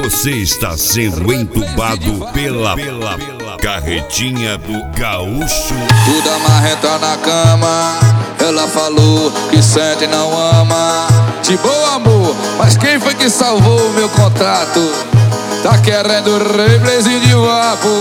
Você está sendo entubado pela carretinha do gaúcho. Toda marreta na cama, ela falou que sente e não ama. De boa, amor, mas quem foi que salvou o meu contrato? Tá querendo replays de vapo.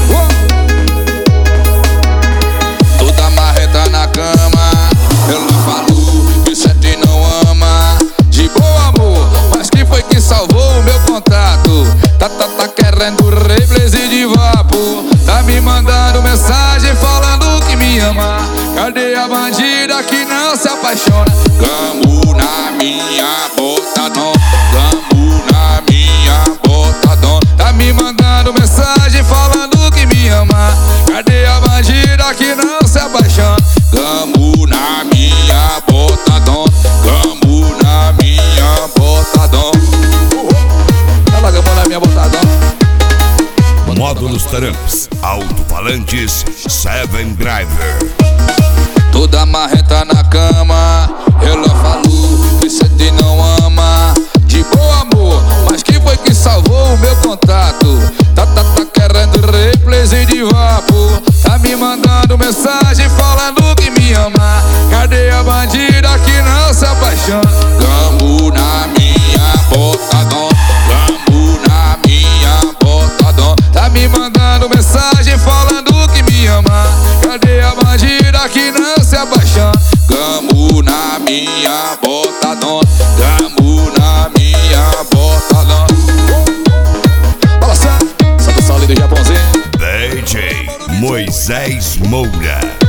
Toda marreta na cama, ela falou que sente e não ama. De boa, amor, mas quem foi que salvou o meu contrato? Tá querendo replays de vapo. Tá me mandando mensagem falando que me ama. Cadê a bandida que não se apaixona? Gamo na minha bota, não. Gamo na minha bota, não. Tá me mandando mensagem falando que me ama. Cadê a bandida que não se apaixona? Gamo na minha bota, não. Gamo na minha bota, não. Ela gamou na minha bota, não. Módulos Tramps, alto-falantes, 7 Driver. Toda marreta na cama, ela falou que sente e não ama. De boa, amor, mas quem foi que salvou o meu contato? Tá querendo replays de vapo. Tá me mandando mensagem falando que me ama. Cadê a bandida que não se apaixona? Gamo na minha bota, não. Gamo na minha bota, não. Tá me mandando mensagem falando que me ama. Cadê a bandida que não se apaixona? Gamo na minha bota, não. Gamo na minha bota, não. Balançando, Santo Saulo do Japãozinho. DJ Moisés Moura.